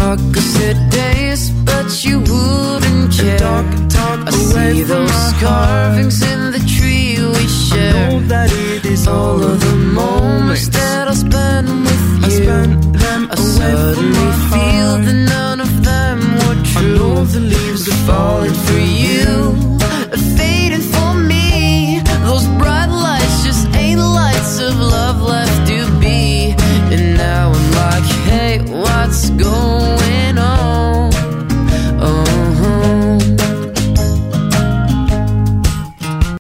darkest days, but you wouldn't care. I see those carvings in the tree we share. I know that it is all of the moments that I spend with you. I suddenly feel the